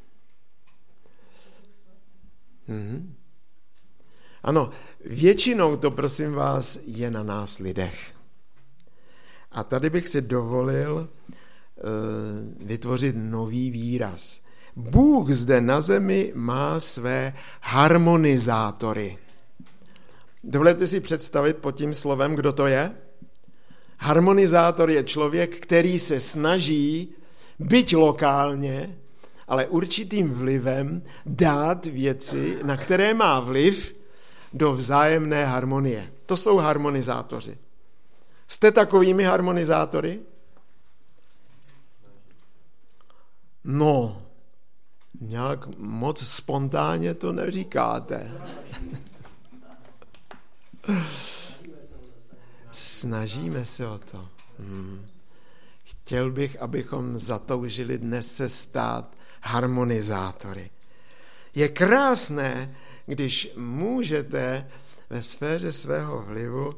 Ano, většinou to, prosím vás, je na nás lidech. A tady bych si dovolil vytvořit nový výraz. Bůh zde na zemi má své harmonizátory. Dovolíte si představit pod tím slovem, kdo to je? Harmonizátor je člověk, který se snaží, byť lokálně, ale určitým vlivem dát věci, na které má vliv, do vzájemné harmonie. To jsou harmonizátoři. Jste takovými harmonizátory? No, nějak moc spontánně to neříkáte. Snažíme se o to. Chtěl bych, abychom zatoužili dnes se stát harmonizátory. Je krásné, když můžete ve sféře svého vlivu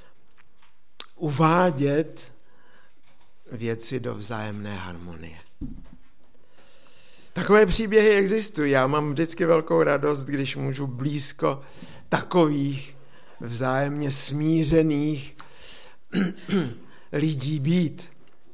uvádět věci do vzájemné harmonie. Takové příběhy existují. Já mám vždycky velkou radost, když můžu blízko takových vzájemně smířených lidí být.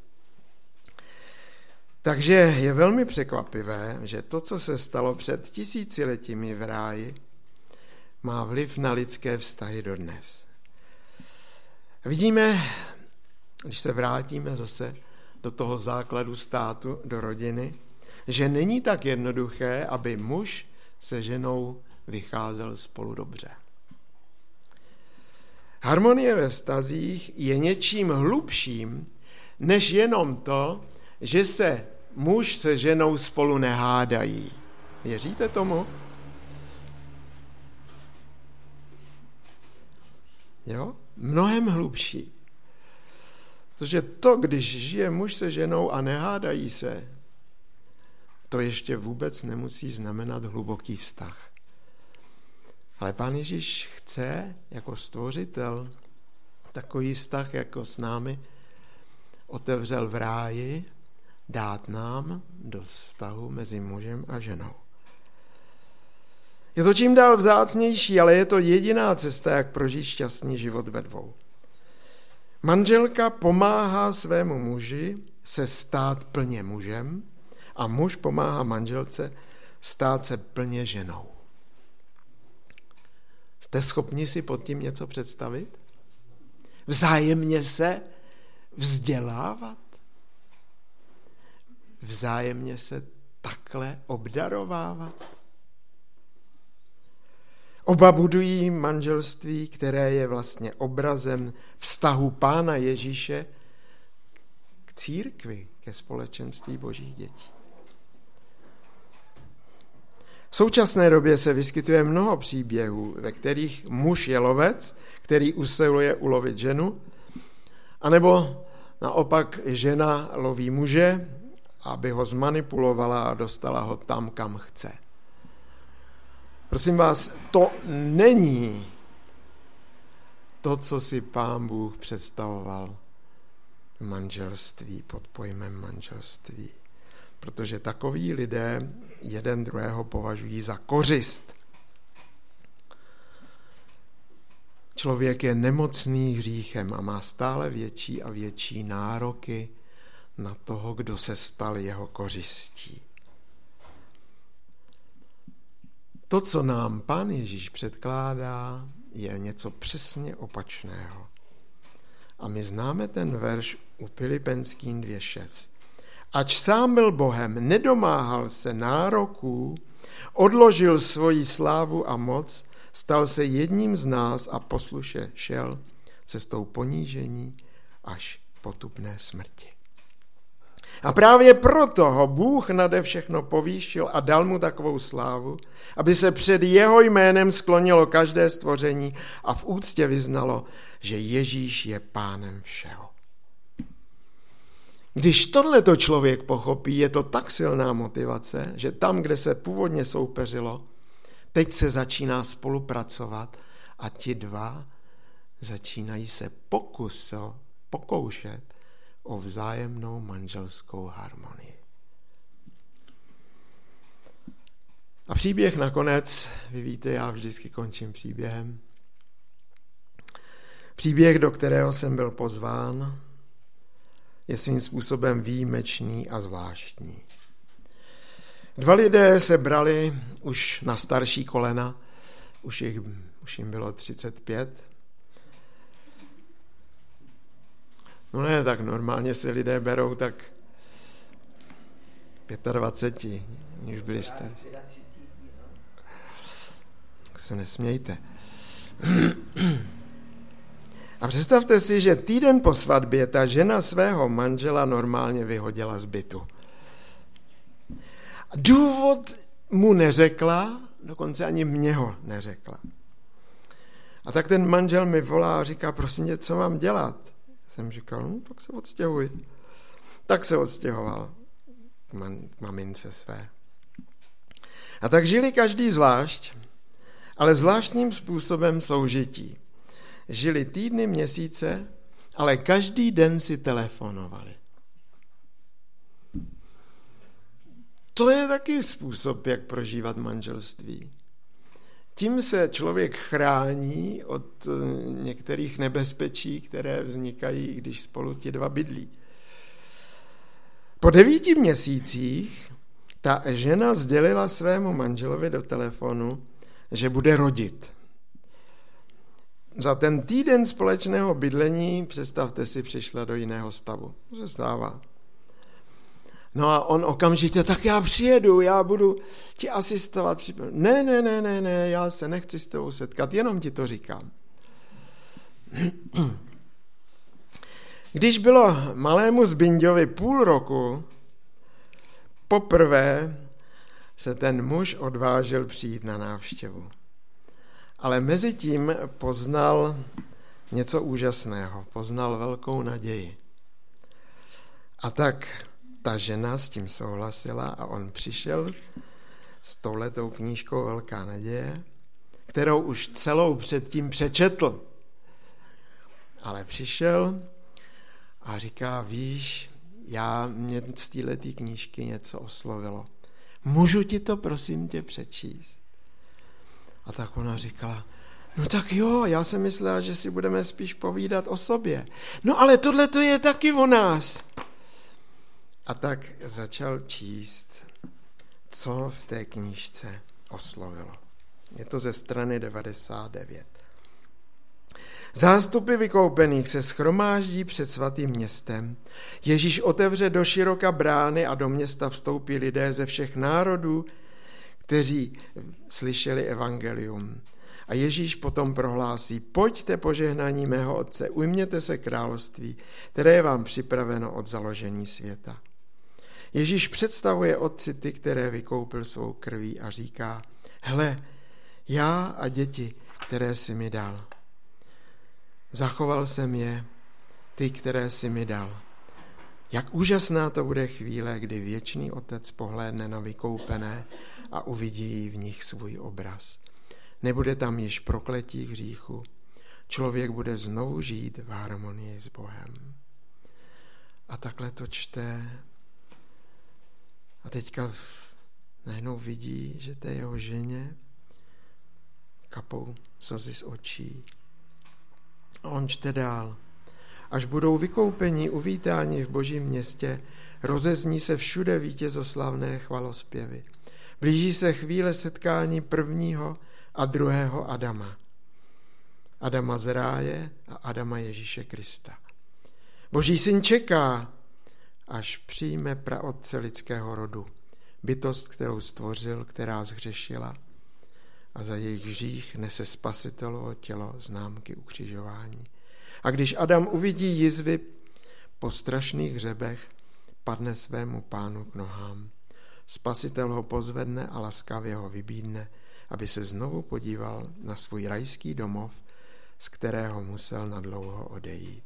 Takže je velmi překvapivé, že to, co se stalo před tisíciletími v ráji, má vliv na lidské vztahy dodnes. Vidíme, když se vrátíme zase do toho základu státu, do rodiny, že není tak jednoduché, aby muž se ženou vycházel spolu dobře. Harmonie ve vztazích je něčím hlubším, než jenom to, že se muž se ženou spolu nehádají. Věříte tomu? Jo? Mnohem hlubší. Protože to, když žije muž se ženou a nehádají se, to ještě vůbec nemusí znamenat hluboký vztah. Ale Pán Ježíš chce jako stvořitel takový vztah, jako s námi otevřel v ráji, dát nám do vztahu mezi mužem a ženou. Je to čím dál vzácnější, ale je to jediná cesta, jak prožít šťastný život ve dvou. Manželka pomáhá svému muži se stát plně mužem a muž pomáhá manželce stát se plně ženou. Jste schopni si pod tím něco představit? Vzájemně se vzdělávat? Vzájemně se takhle obdarovávat? Oba budují manželství, které je vlastně obrazem vztahu Pána Ježíše k církvi, ke společenství Božích dětí. V současné době se vyskytuje mnoho příběhů, ve kterých muž je lovec, který usiluje ulovit ženu, anebo naopak žena loví muže, aby ho zmanipulovala a dostala ho tam, kam chce. Prosím vás, to není to, co si Pán Bůh představoval v manželství, pod pojmem manželství. Protože takoví lidé jeden druhého považují za kořist. Člověk je nemocný hříchem a má stále větší a větší nároky na toho, kdo se stal jeho kořistí. To, co nám Pán Ježíš předkládá, je něco přesně opačného. A my známe ten verš u Filipenským 2:6. Ač sám byl Bohem, nedomáhal se nároků, odložil svoji slávu a moc, stal se jedním z nás a posluše šel cestou ponížení až potupné smrti. A právě proto ho Bůh nade všechno povýšil a dal mu takovou slávu, aby se před jeho jménem sklonilo každé stvoření a v úctě vyznalo, že Ježíš je Pánem všeho. Když tohleto člověk pochopí, je to tak silná motivace, že tam, kde se původně soupeřilo, teď se začíná spolupracovat a ti dva začínají se pokoušet o vzájemnou manželskou harmonii. A příběh nakonec, vy víte, já vždycky končím příběhem. Příběh, do kterého jsem byl pozván, je svým způsobem výjimečný a zvláštní. Dva lidé se brali už na starší kolena, už jim bylo 35. No ne, tak normálně se lidé berou tak 25, už byli starší. Tak se nesmějte. A představte si, že týden po svatbě ta žena svého manžela normálně vyhodila z bytu. Důvod mu neřekla, dokonce ani mě ho neřekla. A tak ten manžel mi volá a říká, prosím tě, co mám dělat? Jsem říkal, no, tak se odstěhuj. Tak se odstěhoval k mamince své. A tak žili každý zvlášť, ale zvláštním způsobem soužití. Žili týdny, měsíce, ale každý den si telefonovali. To je taky způsob, jak prožívat manželství. Tím se člověk chrání od některých nebezpečí, které vznikají, když spolu ti dva bydlí. Po 9 měsících ta žena sdělila svému manželovi do telefonu, že bude rodit. Za ten týden společného bydlení, představte si, přišla do jiného stavu. To se stává. No a on okamžitě, tak já přijedu, já budu ti asistovat. Ne, já se nechci s tebou setkat, jenom ti to říkám. Když bylo malému Zbinďovi 0,5 roku, poprvé se ten muž odvážil přijít na návštěvu. Ale mezi tím poznal něco úžasného, poznal velkou naději. A tak ta žena s tím souhlasila a on přišel s touhletou knížkou Velká naděje, kterou už celou předtím přečetl. Ale přišel a říká, víš, mě z téhletý knížky něco oslovilo. Můžu ti to, prosím tě, přečíst? A tak ona říkala, no tak jo, já jsem myslela, že si budeme spíš povídat o sobě. No ale tohle to je taky o nás. A tak začal číst, co v té knížce oslovilo. Je to ze strany 99. Zástupy vykoupených se shromáždí před svatým městem. Ježíš otevře doširoka brány a do města vstoupí lidé ze všech národů, kteří slyšeli evangelium. A Ježíš potom prohlásí, pojďte požehnání mého Otce, ujměte se království, které je vám připraveno od založení světa. Ježíš představuje Otci ty, které vykoupil svou krví a říká, hle, já a děti, které jsi mi dal. Zachoval jsem je, ty, které jsi mi dal. Jak úžasná to bude chvíle, kdy věčný Otec pohlédne na vykoupené a uvidí v nich svůj obraz. Nebude tam již prokletí hříchu. Člověk bude znovu žít v harmonii s Bohem. A takhle to čte. A teďka najednou vidí, že té jeho ženě kapou slzy z očí. A on čte dál. Až budou vykoupeni, uvítáni v Božím městě, rozezní se všude vítězoslavné chvalospěvy. Blíží se chvíle setkání prvního a druhého Adama. Adama z ráje a Adama Ježíše Krista. Boží syn čeká, až přijme praotce lidského rodu, bytost, kterou stvořil, která zhřešila a za jejich hřích nese spasitelovo tělo známky ukřižování. A když Adam uvidí jizvy po strašných hřebech, padne svému pánu k nohám. Spasitel ho pozvedne a laskavě ho vybídne, aby se znovu podíval na svůj rajský domov, z kterého musel nadlouho odejít.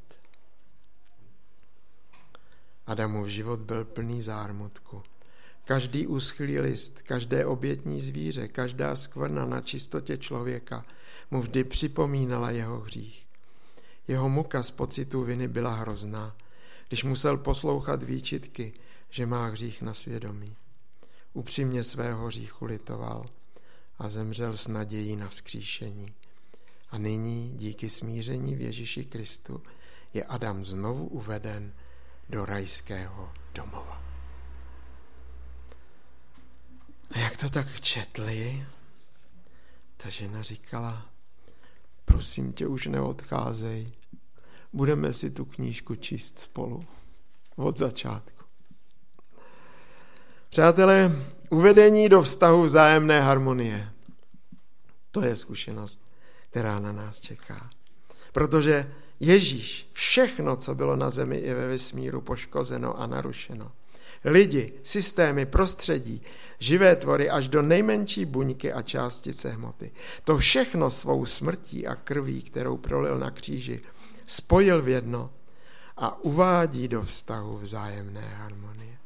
Adamův život byl plný zármutku. Každý uschlý list, každé obětní zvíře, každá skvrna na čistotě člověka mu vždy připomínala jeho hřích. Jeho muka z pocitu viny byla hrozná, když musel poslouchat výčitky, že má hřích na svědomí. Upřímně svého hříchu litoval a zemřel s nadějí na vzkříšení. A nyní, díky smíření v Ježíši Kristu, je Adam znovu uveden do rajského domova. A jak to tak četli, ta žena říkala, prosím tě, už neodcházej, budeme si tu knížku číst spolu od začátku. Přátelé, uvedení do vztahu vzájemné harmonie, to je zkušenost, která na nás čeká. Protože Ježíš všechno, co bylo na zemi i ve vesmíru poškozeno a narušeno, lidi, systémy, prostředí, živé tvory až do nejmenší buňky a částice hmoty, to všechno svou smrtí a krví, kterou prolil na kříži, spojil v jedno a uvádí do vztahu vzájemné harmonie.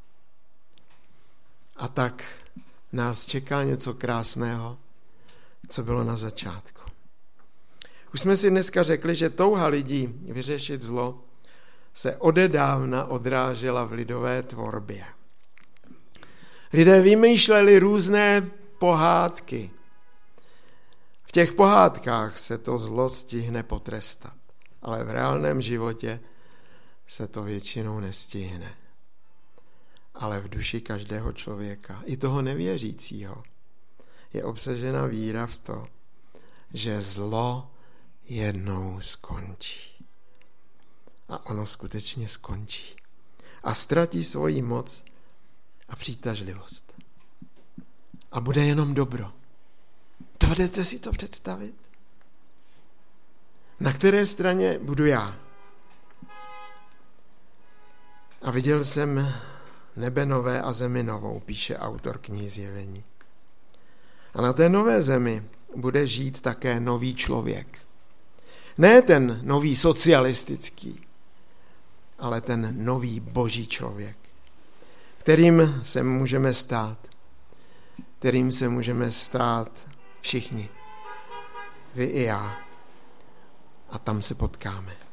A tak nás čeká něco krásného, co bylo na začátku. Už jsme si dneska řekli, že touha lidí vyřešit zlo se odedávna odrážela v lidové tvorbě. Lidé vymýšleli různé pohádky. V těch pohádkách se to zlo stihne potrestat, ale v reálném životě se to většinou nestihne. Ale v duši každého člověka, i toho nevěřícího, je obsažena víra v to, že zlo jednou skončí. A ono skutečně skončí. A ztratí svoji moc a přitažlivost. A bude jenom dobro. Dovedete si to představit? Na které straně budu já? A viděl jsem nebe nové a zemi novou, píše autor knihy Zjevení. A na té nové zemi bude žít také nový člověk. Ne ten nový socialistický, ale ten nový boží člověk, kterým se můžeme stát všichni. Vy i já. A tam se potkáme.